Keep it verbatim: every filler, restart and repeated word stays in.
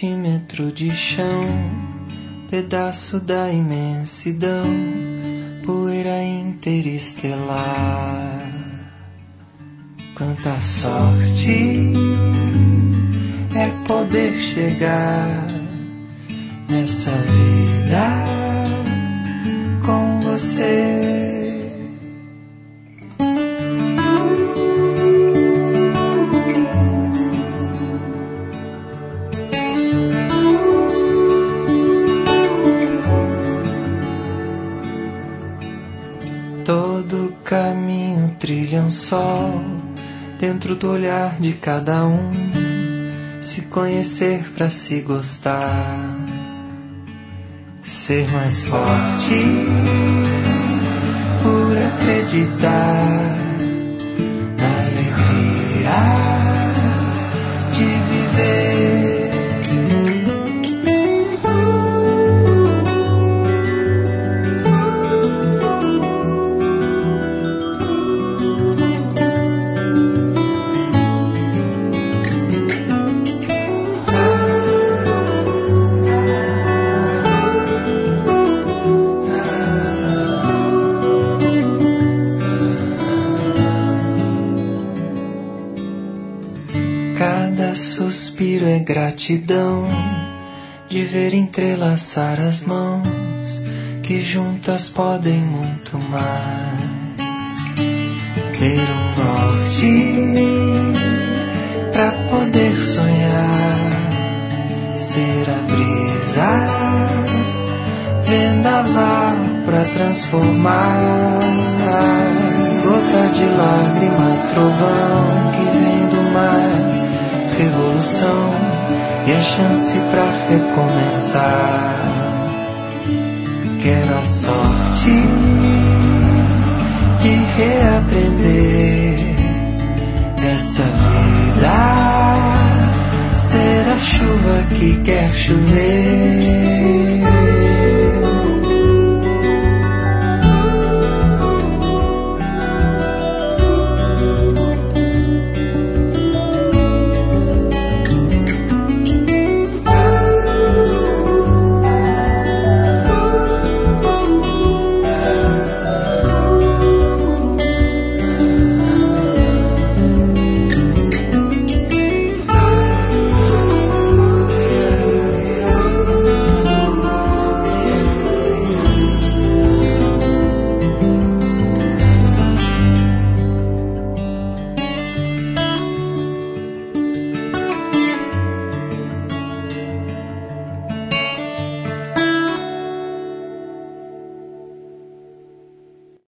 centímetro de chão, pedaço da imensidão, poeira interestelar. Quanta sorte é poder chegar nessa vida com você. Todo caminho trilha um sol dentro do olhar de cada um. Se conhecer pra se gostar, ser mais forte por acreditar na alegria de viver. Cada suspiro é gratidão de ver entrelaçar as mãos que juntas podem muito mais. Ter um norte pra poder sonhar, ser a brisa, vendaval pra transformar. Gota de lágrima, trovão que vem do mar, revolução e a chance pra recomeçar. Quero a sorte de reaprender essa vida, ser a chuva que quer chover.